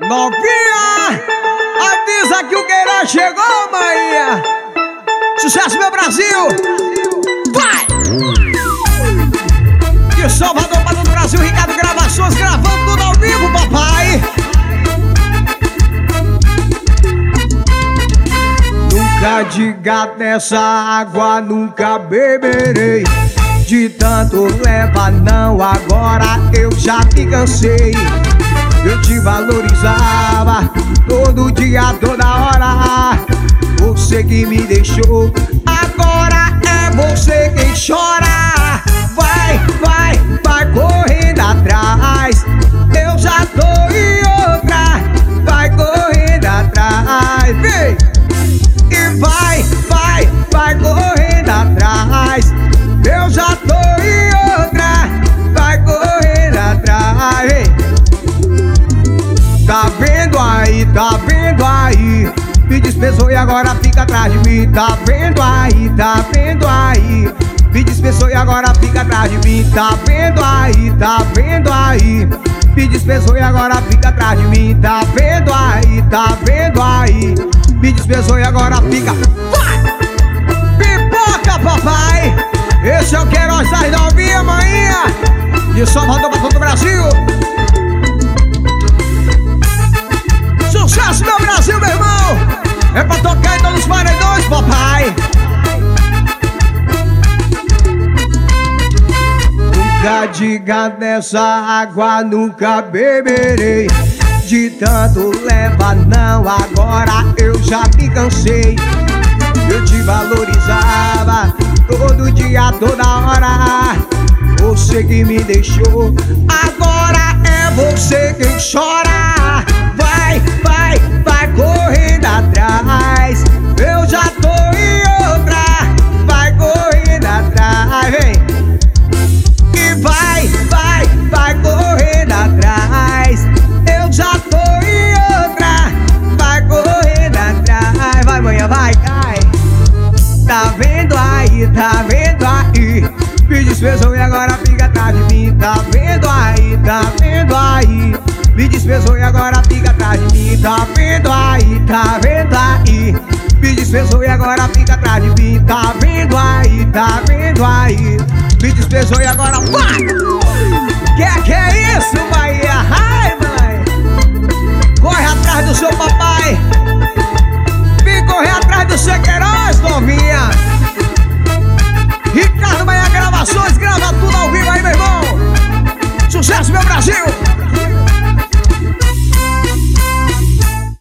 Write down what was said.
Novinha, avisa que o Queiroz chegou, maninha. Sucesso, meu Brasil. Vai! De Salvador para o Brasil, Ricardo Gravações, gravando tudo ao vivo, papai. Nunca diga dessa água, nunca beberei. De tanto leva não, agora eu já me cansei. Eu te valorizava todo dia, toda hora. Você que me deixou, agora é você quem chora. Vai, vai, vai correndo atrás. Eu já tô em outra. Vai correndo atrás, vem. E vai, vai, vai correndo atrás. Eu já tô em outra. Vai correndo atrás, vem. Tá vendo aí, me dispensou e agora fica atrás de mim. Tá vendo aí, me dispensou e agora fica atrás de mim. Tá vendo aí, me dispensou e agora fica atrás de mim. Tá vendo aí, me dispensou e agora fica. Vai! Pipoca, papai! Esse é o Queiroz das novinhas, maninha. De Salvador para todo o Brasil. Sucesso, meu Brasil, meu irmão! É pra tocar em todos os paredões, papai! Nunca diga dessa água, nunca beberei. De tanto leva não, agora eu já me cansei. Eu te valorizava todo dia, toda hora. Você que me deixou, agora é você quem chora. Vai, vai, vai correndo atrás. Eu já tô em outra. Vai correndo atrás, vem. E vai, vai, vai correndo atrás. Eu já tô em outra. Vai correndo atrás. Vai, manhã, vai, cai. Tá vendo aí, me dispensou e agora fica atrás de mim. Tá vendo aí, me dispensou e agora fica atrás de mim. Tá vendo aí, me dispensou e agora fica atrás de mim. Tá vendo aí, me dispensou e agora vai! Que é isso, vai?